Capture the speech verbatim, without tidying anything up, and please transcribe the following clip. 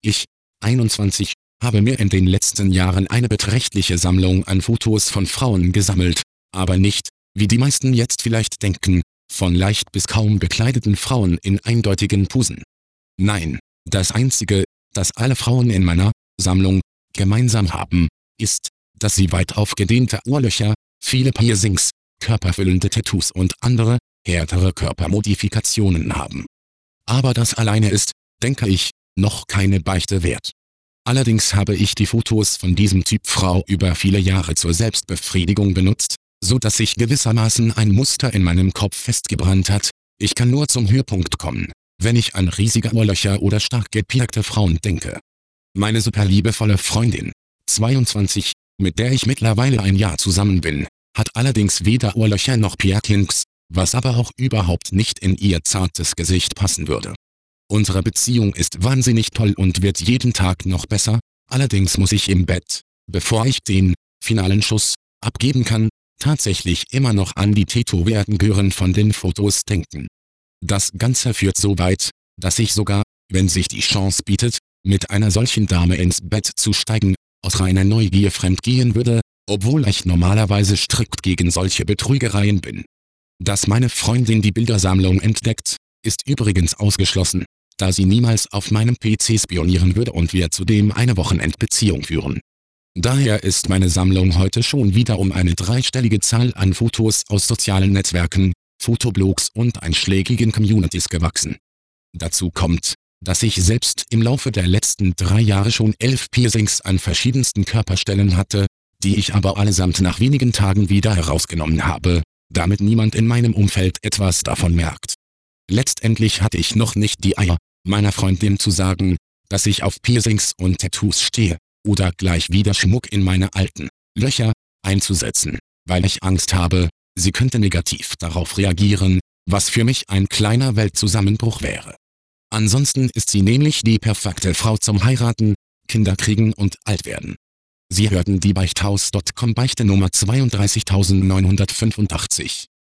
Ich, einundzwanzig, habe mir in den letzten Jahren eine beträchtliche Sammlung an Fotos von Frauen gesammelt, aber nicht, wie die meisten jetzt vielleicht denken, von leicht bis kaum bekleideten Frauen in eindeutigen Posen. Nein, das Einzige, das alle Frauen in meiner Sammlung gemeinsam haben, ist, dass sie weit aufgedehnte Ohrlöcher, viele Piercings, körperfüllende Tattoos und andere, härtere Körpermodifikationen haben. Aber das alleine ist, denke ich, noch keine Beichte wert. Allerdings habe ich die Fotos von diesem Typ Frau über viele Jahre zur Selbstbefriedigung benutzt, so dass sich gewissermaßen ein Muster in meinem Kopf festgebrannt hat. Ich kann nur zum Höhepunkt kommen, wenn ich an riesige Ohrlöcher oder stark gepierkte Frauen denke. Meine super liebevolle Freundin, zweiundzwanzig, mit der ich mittlerweile ein Jahr zusammen bin, hat allerdings weder Ohrlöcher noch Piercings, was aber auch überhaupt nicht in ihr zartes Gesicht passen würde. Unsere Beziehung ist wahnsinnig toll und wird jeden Tag noch besser, allerdings muss ich im Bett, bevor ich den finalen Schuss abgeben kann, tatsächlich immer noch an die Tätowierungen von den Fotos denken. Das Ganze führt so weit, dass ich sogar, wenn sich die Chance bietet, mit einer solchen Dame ins Bett zu steigen, aus reiner Neugier fremdgehen würde, obwohl ich normalerweise strikt gegen solche Betrügereien bin. Dass meine Freundin die Bildersammlung entdeckt, ist übrigens ausgeschlossen, da sie niemals auf meinem P C spionieren würde und wir zudem eine Wochenendbeziehung führen. Daher ist meine Sammlung heute schon wieder um eine dreistellige Zahl an Fotos aus sozialen Netzwerken, Fotoblogs und einschlägigen Communities gewachsen. Dazu kommt, dass ich selbst im Laufe der letzten drei Jahre schon elf Piercings an verschiedensten Körperstellen hatte, die ich aber allesamt nach wenigen Tagen wieder herausgenommen habe, damit niemand in meinem Umfeld etwas davon merkt. Letztendlich hatte ich noch nicht die Eier, meiner Freundin zu sagen, dass ich auf Piercings und Tattoos stehe, oder gleich wieder Schmuck in meine alten Löcher einzusetzen, weil ich Angst habe, sie könnte negativ darauf reagieren, was für mich ein kleiner Weltzusammenbruch wäre. Ansonsten ist sie nämlich die perfekte Frau zum Heiraten, Kinder kriegen und alt werden. Sie hörten die Beichthaus Punkt com Beichte Nummer zweiunddreißigtausendneunhundertfünfundachtzig.